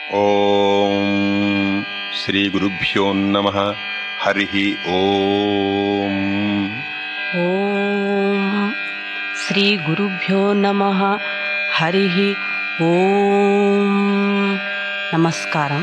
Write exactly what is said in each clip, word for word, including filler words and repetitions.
ఓం శ్రీ గురుభ్యో నమః. హరి ఓం. ఓం శ్రీ గురుభ్యో నమః. హరి ఓం. నమస్కారం.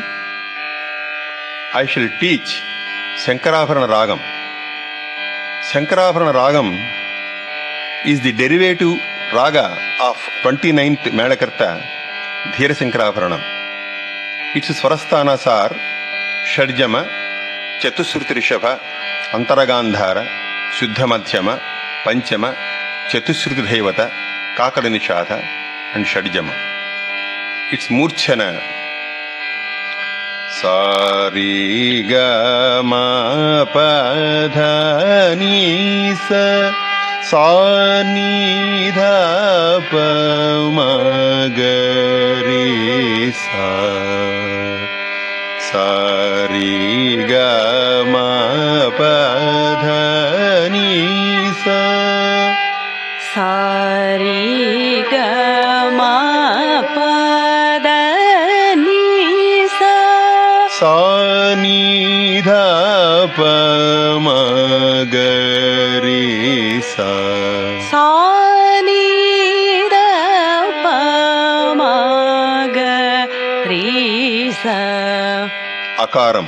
I shall teach Shankarabharana Ragam. Shankarabharana Ragam is the derivative raga of twenty-ninth Melakarta Dhira Shankarabharanam. Its Swarasthanas are Shadjama, Chatusruti Rishabha, Antaragandhara, Shuddha Madhyama, Panchama, Chatusruti Devata, Kakada Nishadha and Shadjama. Its Murchana Sari ga ma pa dha ni sa sa ni dha pa ma ga re sa. Sari ga ma pa dha ni sa Sari ga ma pa da ni sa sa ni dha pa ma ga re sa. sa ni da pa ma ga re sa. Akaram.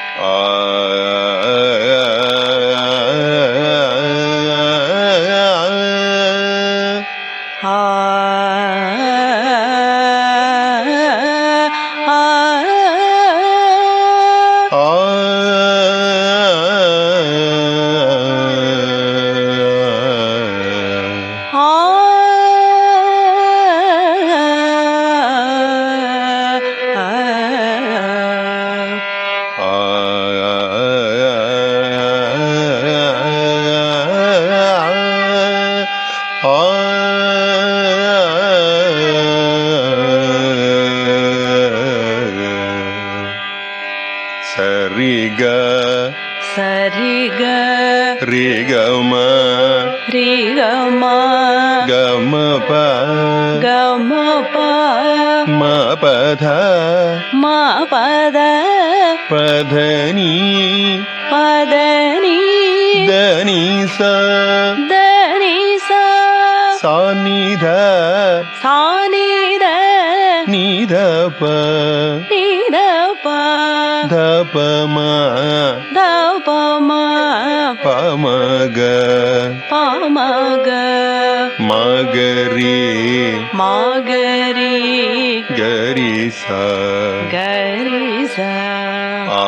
Sariga Sariga Rigama Rigama Gama pa Gama pa Ma pa dha Ma pa da pa dha ni pa da ni da ni sa da ni sa sa ni dha sa ni da ni dha pa ni da pa dha pa ma da pa ma pa ma ga pa ma ga ma ga re ma ga re ga re sa ga re sa. a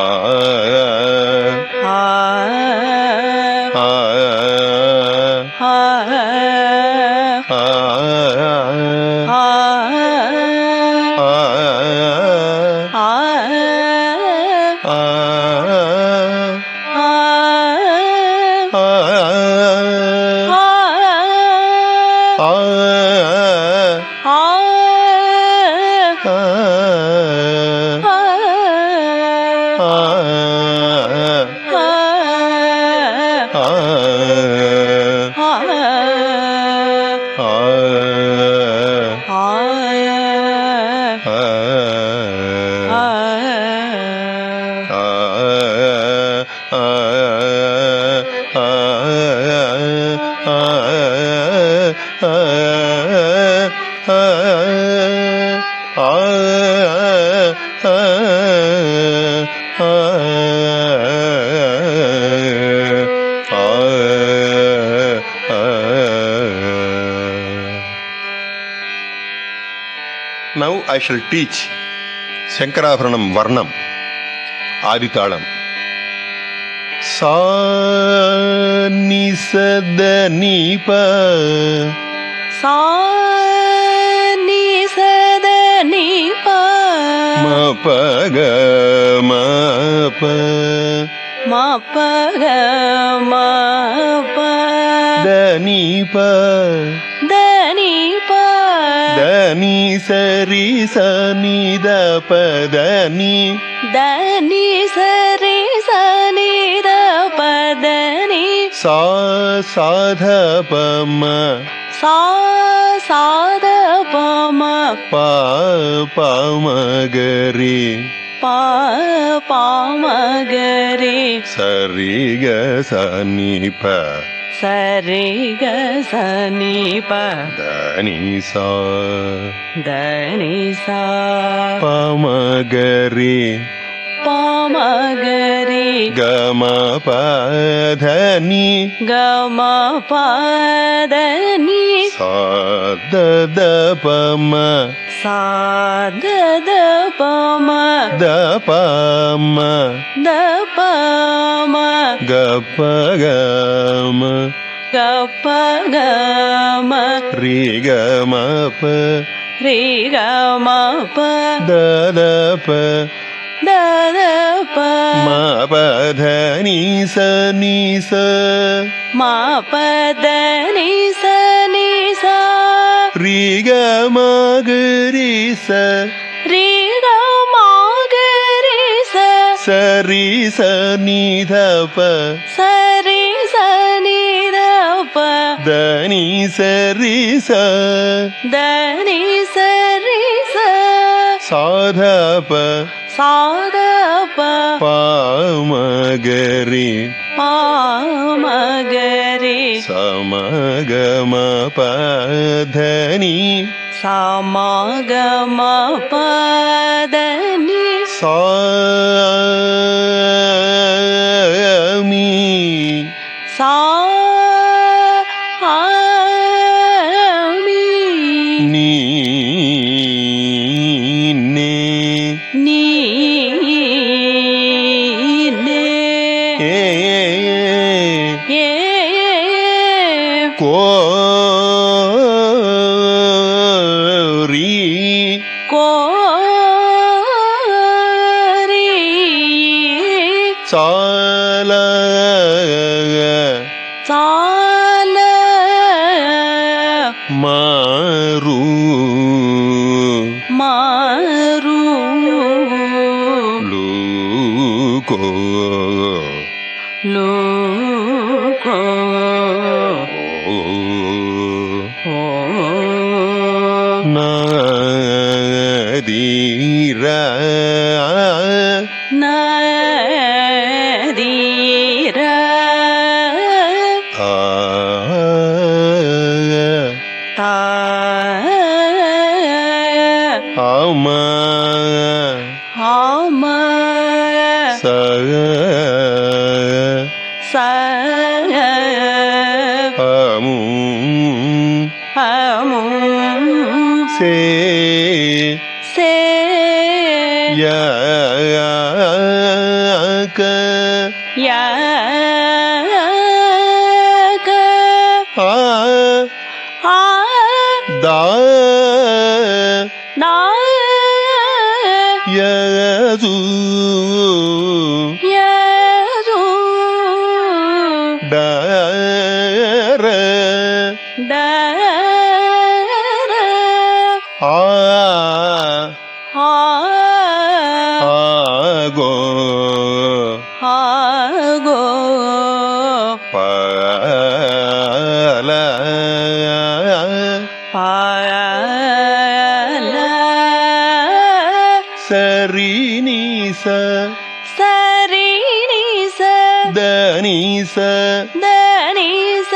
a a a Now I shall teach Shankarabharanam Varnam Aditalam. Sa ni sa da ni pa sa ni sa da ni pa ma pa ga ma pa ma pa ga ma pa da ni pa da ni pa da ni sa ri sa ni da pa da ni da ni sa ri sa ni da pa da ni sa sa dha pa ma sa சாத பம பா பமகரி பா பாமகரி சரிக சனிப சரிக சனிப தனிசா தனிசா பமகரி பாமகரி கம பதனி கம பதனி சாதத பம சாதத பம தபம தபம கப்பகம கப்பகம ரிகமப ரிகமப ததப ததப மபதனி சனிச மபதனி சனிச ரிகமகரிச ரிகமகரிச சரிச நிதப சரி சனிதப தனி சரிச தனி சரிச சாதப சாதப பாமகரி பாமகரி சமகம பதனி சமகம பதனி சாமி சாமி நீ நே நீனே ஏ ஏ கோரி கோரி சால சால மாரு மாரு லுகோ லோகோ ஓ ஓ நதீர நதீர ஆ தா ஆம ஆம ச ச அமு அமு சே சே ய க யக ஆ ஆ தா நா யது யது டர டர ஆ ஆ ஆகோ ஆகோ பல பால சரினிச சரி நிச தனிச தனிச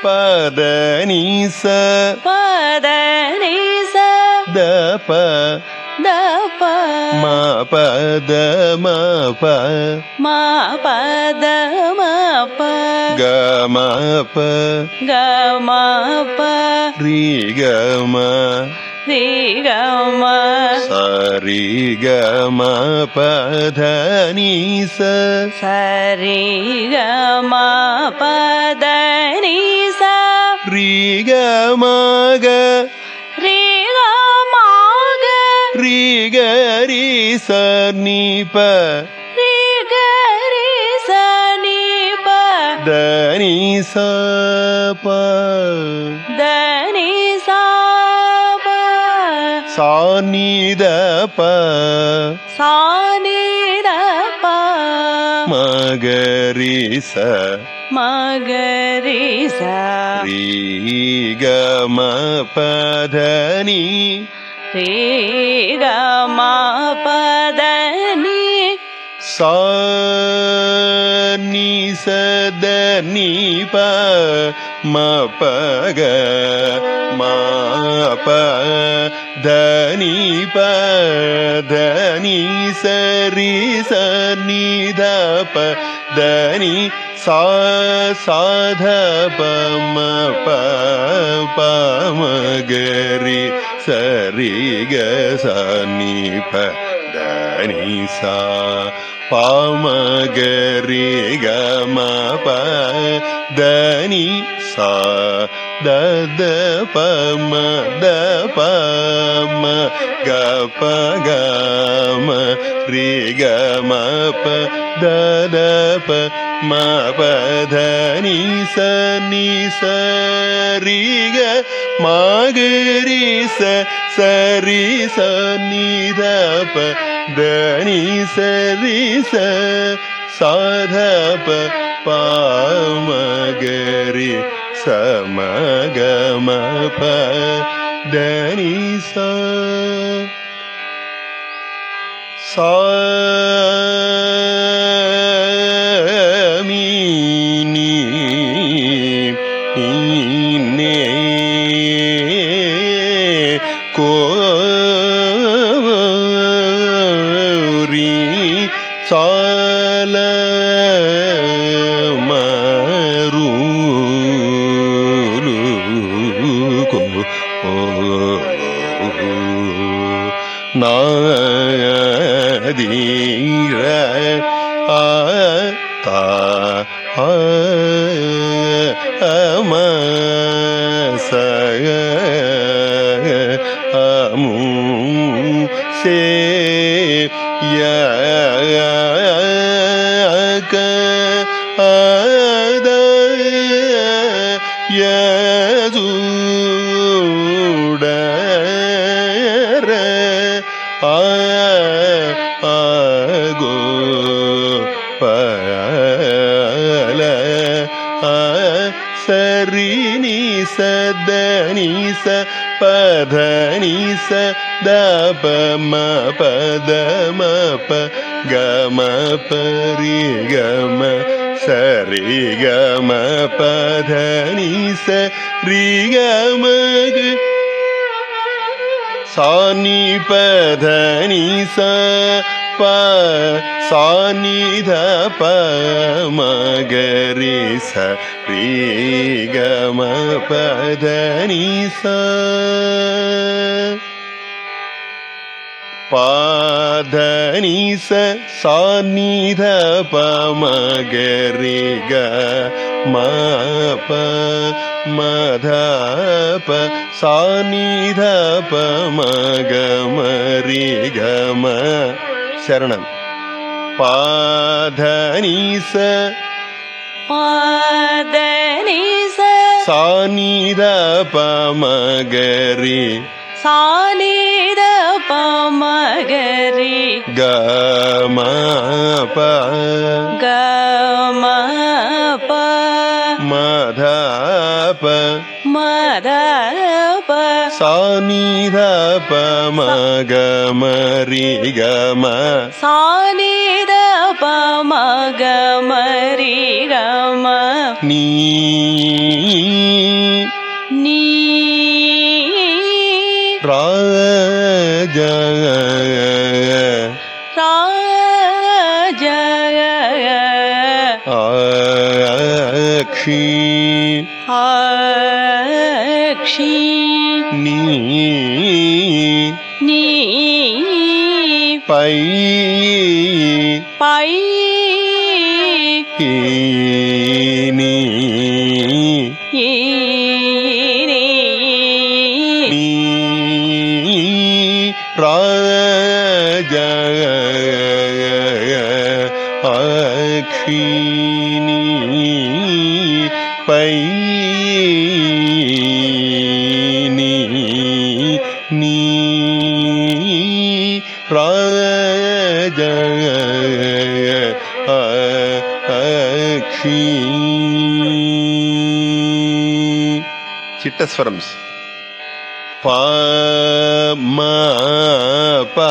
பதனிச பத நிச தப தப ம பத ம ப ம பத ம ப கம ப க ம ப ரி கம ரி க ம சரி கம பதனிச சரி க ம பத நிச ரி கமக ரி க ம க ரி கரி ச நி ப ரி க ரி ச நி ப தனி ச ப த நி ச ப சா நி த ப சா நி த ப மகரி ச மகரி ரீ க ம பத நீ ரீ க ம பத நீ சா நீ சத நீ ப ம ப க ம ப த நீ ப த நீ சரி ச நீ த ப த நீ சா சாத ப ம ப ப ம க ரி சரி க ச நீ ப த நீ சா ப ம க ரி க ம ப த நீ சா த த ப ம த ப ம க ப க ம ரி க ம ப த த ப ம ப த நீ ச நீ ச ரி க ம க ரி ச ச ரி ச நீ த ப த நீ ச ரி ச சா த ப ப ம க ரி ச ம க ம ப த நீ ச சா மீ நீ நே கோ ரி சால மரு கோ நாதீர ஆ தா ஆ ம ச அமு சே ய க அத ய ஜூட ஆ ஆ கோ பல ஆ சரி நீ சத நீ ச பத நீ ச த ப ம பத ம ப க ம ப ரி க ம சரி க ம பத நீ ச ரி க ம க சா நீ பத நீ ச ப சா நீ த ப ம க ரி ச ரி க ம பத நீ ச பாத நீ ச சா நீ த ப ம க ரி க ம ப ம த ப சா நீ த ப ம க ம ரி க ம சரணம் பாத நீ ச பாத நீ ச சா நீ த ப ம க ரி சா நீ த ப ம க ரி க ம ப க ம ப ம த ப ம த ப சா நீ த ப ம க ம ரி க ம சா நீ த ப ம க ம ரி க ம நீ நீ ராஜ ராஜ ஆக்ஷி ஆக்ஷி நீ நீ பை பை நீ ஈ நீ நீ ராஜ ஆக்ஷி நீ பை நீ நீ ராஜ ஆக்ஷி அஷ்டஸ்வரம்ஸ். பா மா பா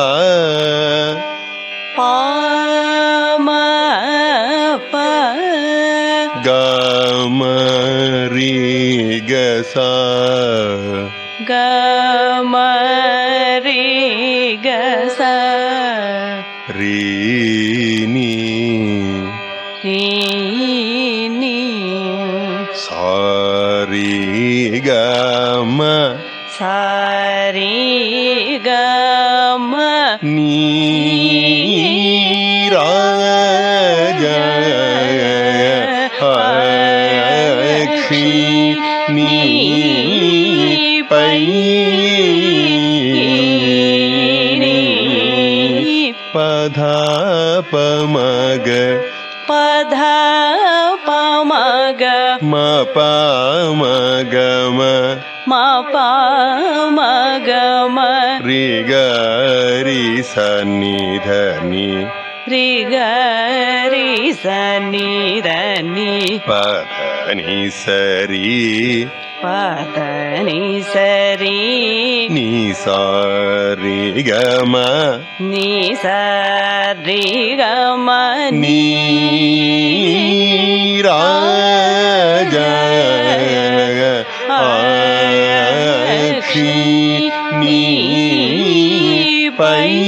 பா மா பா க ம ரி க சா க ம ரி க சா ரி நீ ரி நீ சா ரி க ம சா ரி க ம நீ ரா ஜ அக்ஷி நீ பை பதா பமக பதா பமக ம பமக ம ம பமக ம ரி க ரி ச நி த நி ரி க ரி ச நி த நி பத நி ச ரி பத நி ச ரி நீ சா ரி க ம நீ ச ரி க ம நீ ரா ஜ அக்ஷி நீ பை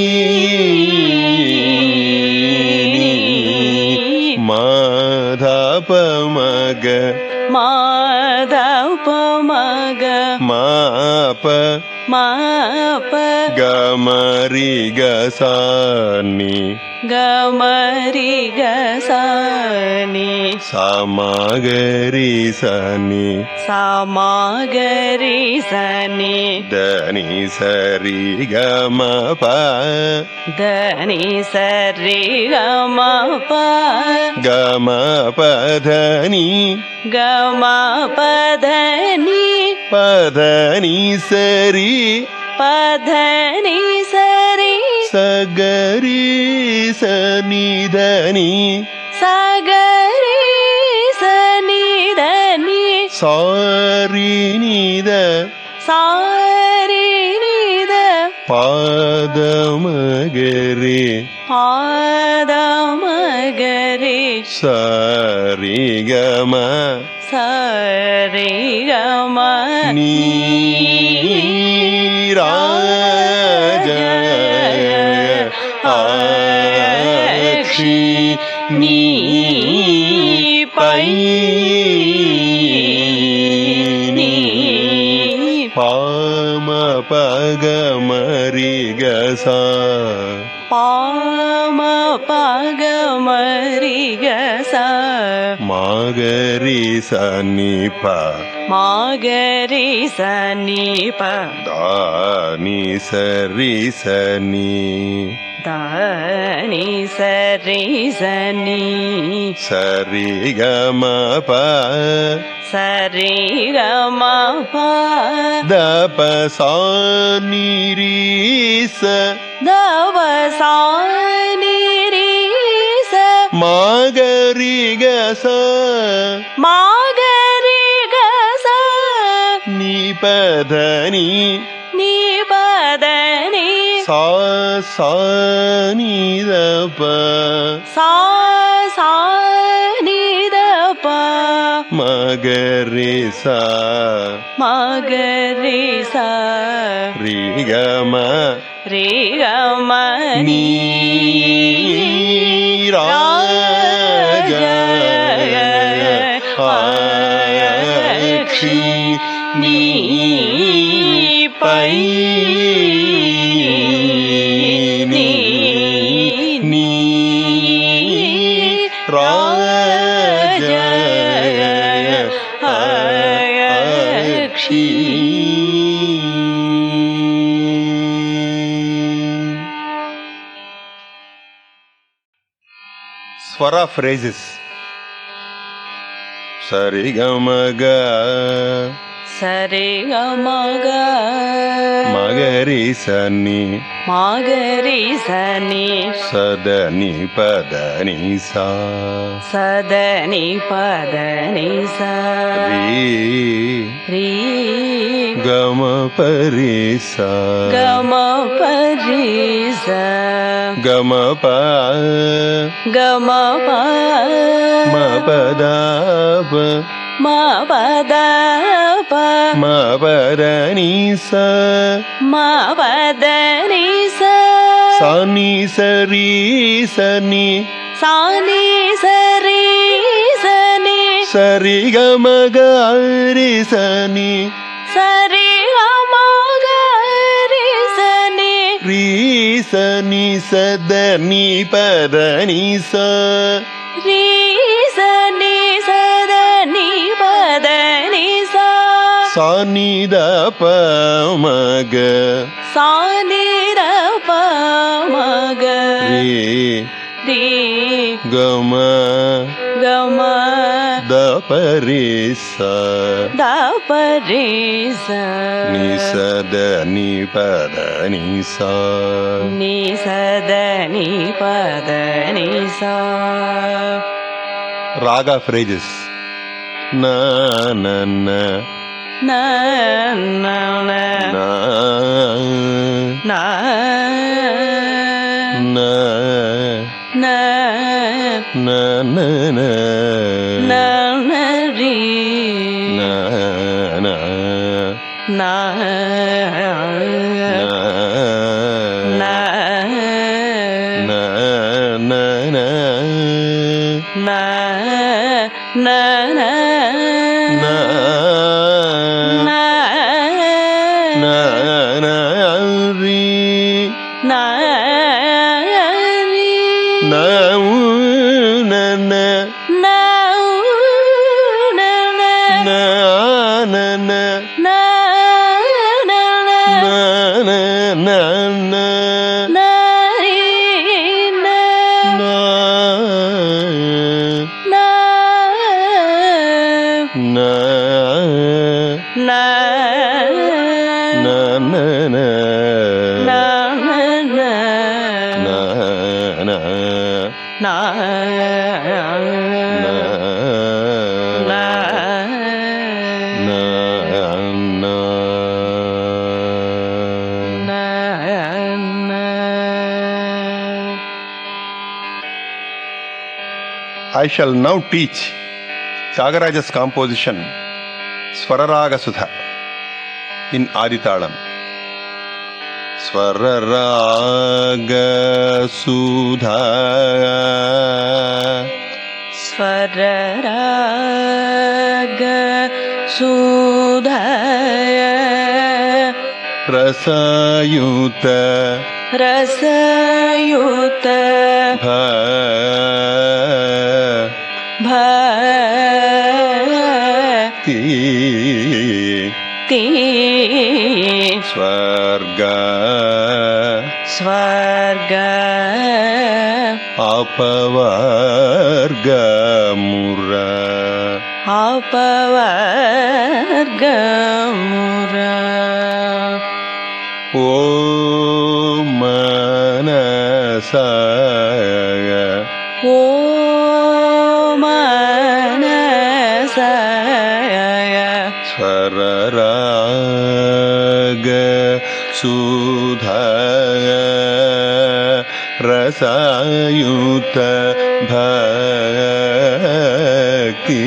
மத பமக மாத பமக ம ப ம ப க ம ரி க சா நி க ம ரி க சா நி சா ம க ரி ச நி சா ம க ரி ச நி த நி ச ரி க ம ப த நி ச ரி க ம ப க ம ப த நி க ம ப த நி ப த நி ச ரி ப த நி ச ரி ச க ரி ச நி த நி ச க ரி ச நி த நி சா ரி நி த சா ரி நி த பாத ம க ரி பாத ம க ரி ச ரி க ம ச ரி க ம நீ ரா ஜ அக்ஷி நீ பை நீ பாம பக மரி க சா பாம பக மரி க சா மாகரி ச நி ப மாகரி ச நி ப தா நி ச ரி ச நி த நி ச ரி ச நி ச ரி க ம ப ச ரி க ம ப த ப சா நி ரி ச த வ சா நி ரி ச மாகரி க ச மாகரி க ச நீ ப த நி நீ ப த நி சா சா நி த ப சா சா நி த ப மகரி ச மகரி ச ரி க ம ரி க ம நீ ரா ஜ அக்ஷி நீ பை நீ நீ ரா ஜ Akshi. Swara phrases. Sari ga ma ga சரி கமக மகரி சனி மகரி சனி சதனி பதனி சா சதனி பதனி சா ரீ ரீ கம பரி சா கம பரி சா கம ப கம ப ம பத ப ம பத ப ம பத நீ ச ம பத நீ ச சனி சரி சனி சானி சரி சனி சரி கம கரி சனி சரி கமக ரி சனி ரீ சனி சதனி பதனி ச ரீ சனி சதனி பதனி சா சனி த ப மக சானி த ப மக ரீ ரி கம கம த பரி ச த பரி ச நி சத நி பத நி சா நீ சதனி பதனி சா ராகா ஃப்ரேஜஸ் ந ந ந ந ந ந ந ந ந ந ந ந ந ந ந ரி ந ந ந ந ந ந ந ந ந ந ந ந ந ரி ந ரி ந உ ந ந ந ந ந ந ந ந ந ந ந ந ந ந ந ரி ந ந ந ந ந ந ந ந ந ந ந ந ந I shall now teach Tyagaraja's composition Swararaga Sudha in Aditalam. Swararaga Sudha Swararaga Sudha Rasayuta Rasayuta Bha Bhakti Ti Swarga Swarga Apavarga Mura Apavarga Mura Om Manasa Om Manasa Swararaga Sudha Rasayuta Bhakti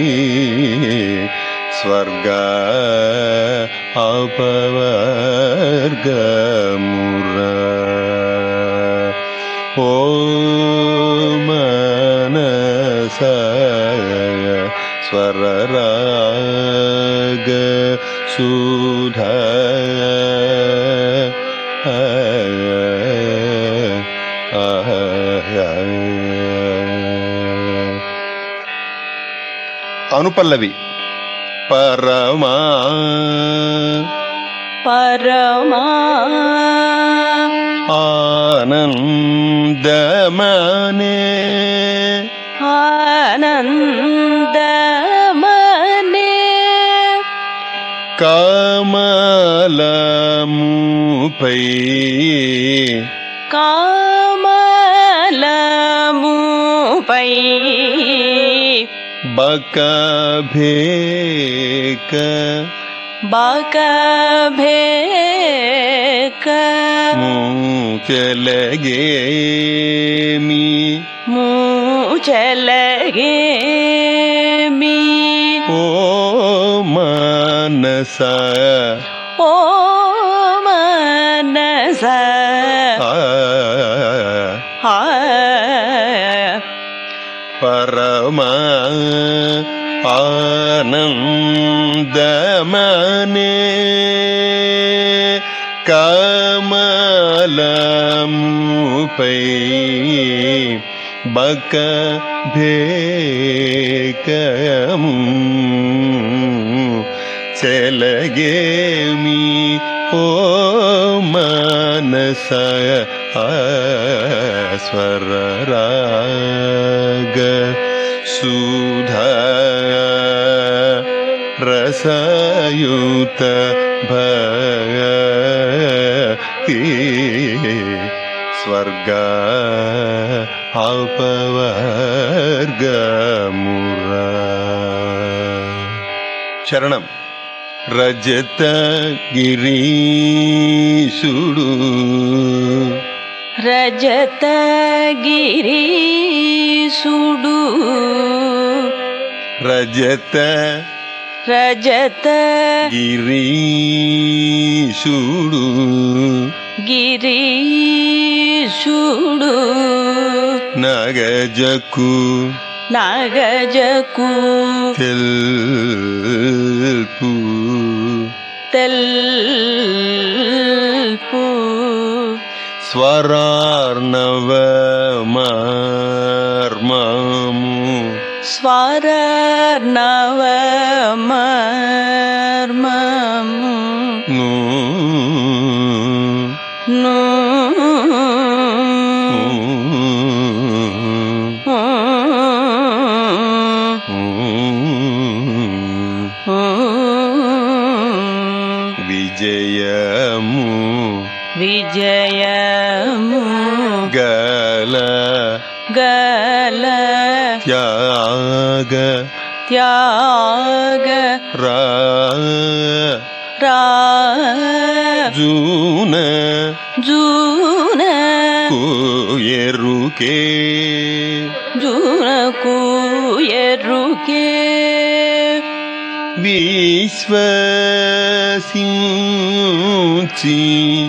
Swarga Apavarga Mura Om Manasa Swararaga Sudha Anupallavi Parama Parama Anandamane Anandamane కమలముపై కమలముపై బకభేక బకభేక మూచలగేమి మూచలగేమి ఓ మానస ఓ మానస ఆ పరమా ఆనందమనే కమలముపై బకభేకము చెలగేమి ఓ మానస స్వరరాగ సుధా రసయుత భక్తి స్వర్గ అపవర్గమురా. చరణం. రజత గిరీశుడు రజత గిరీశుడు రజత రజత గిరీశుడు గిరీశుడు నగజకు నగజకు తెల్పు తెల్పు స్వరార్ణవ మర్మము స్వరార్ణవ మర్మము ను ను విజయము విజయము గల గల త్యాగ త్యాగ రా జూన జూన ఎరుకే జూనకు ఎరుకే విశ్వసించి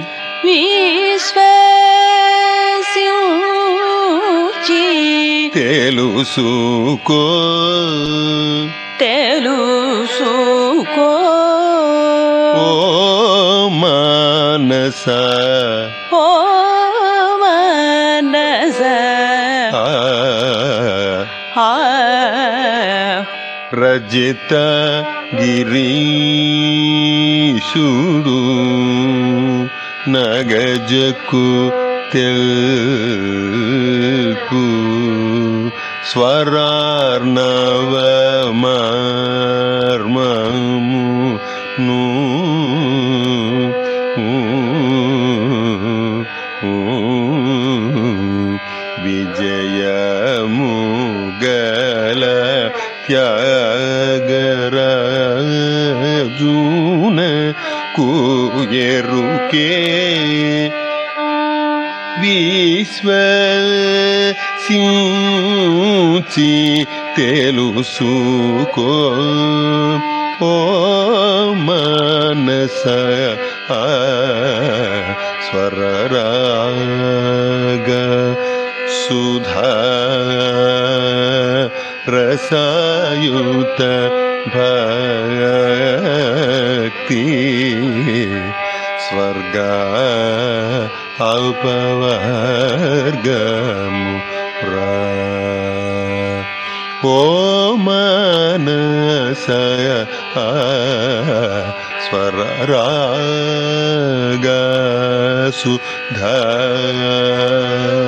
విశ్వసించి తెలుసుకో తెలుసుకో ఓ మానస ఓ మానస ఆ రజిత గిరీశుడు నగజకు తెల్పు స్వరార్ణవ మర్మము ను విజయము గల త్యాగరాజున కుయరుకే విశ్వసించి తెలుసుకో ఓ మానస స్వరరాగ సుధా రసయుత భక్తి స్వర్గ అపవర్గము రా. ఓ మానస స్వరరాగ సుధా